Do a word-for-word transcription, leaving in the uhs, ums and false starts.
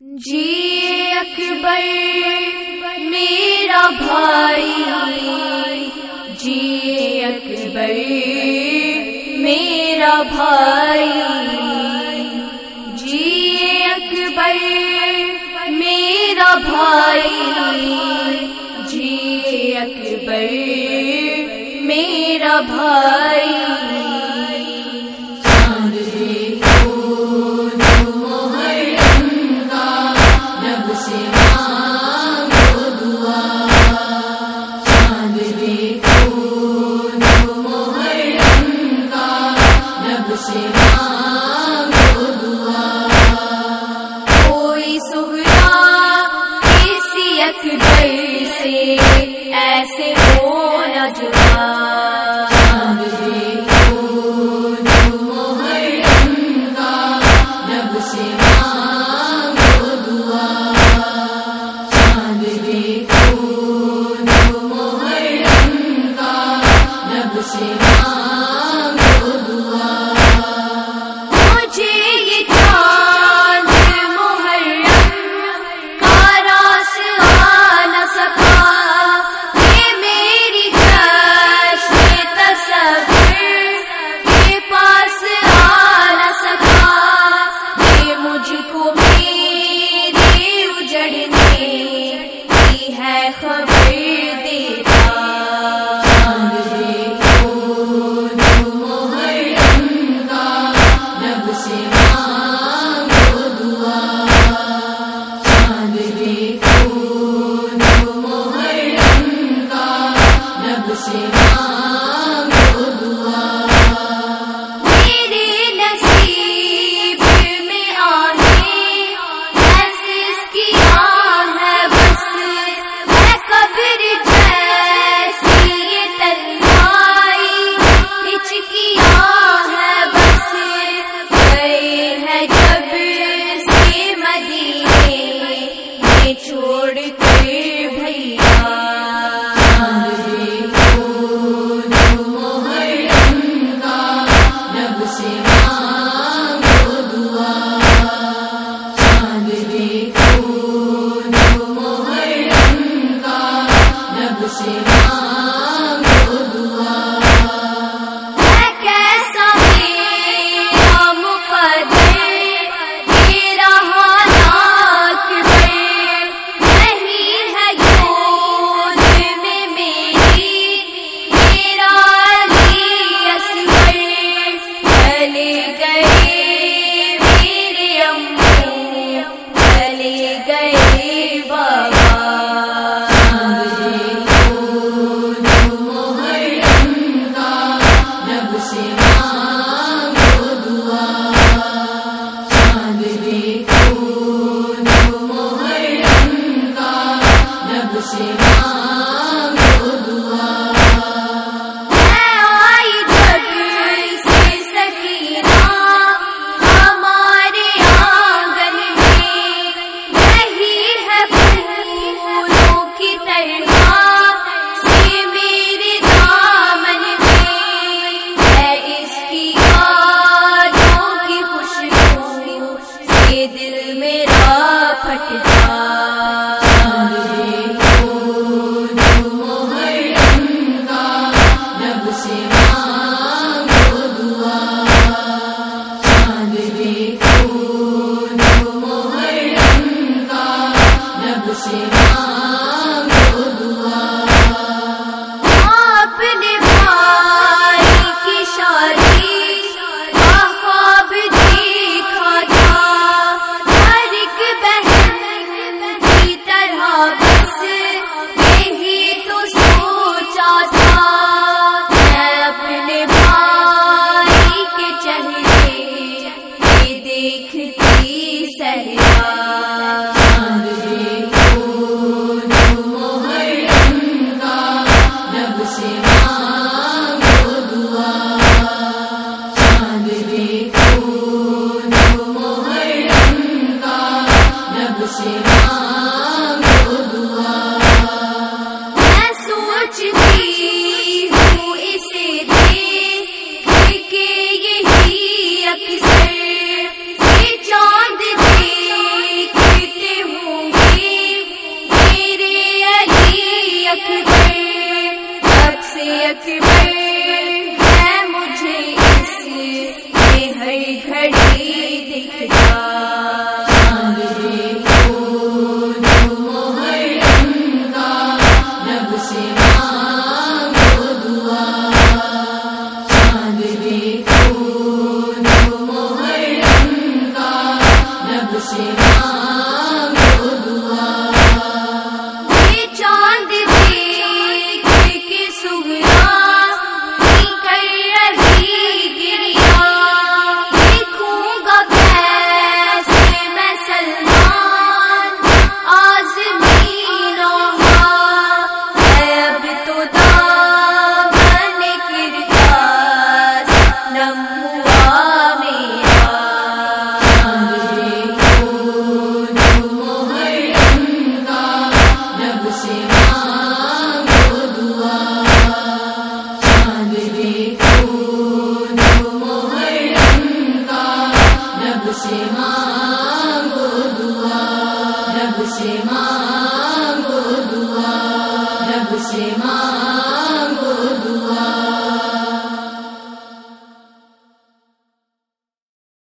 جی اکبر میرا بھائی، جی اکبر میرا بھائی، جی اکبر میرا بھائی، جی اکبر میرا بھائی۔ کوئی سہرا کسی اکبر سے ایسے ہو نہ جدا، چھوڑ کے بھیا دل میرا پھٹتا، چاند دیکھ مانگو دعا یہ چاند دیکھ کے سغرا ہی کر رہی گریا دیکھوں گا کیسے میں سلمان آزمین و ہاں اب تو دامن کرتاس نم ہوا میرا سے مانگو دعا رب سے مانگو دعا رب سے مانگو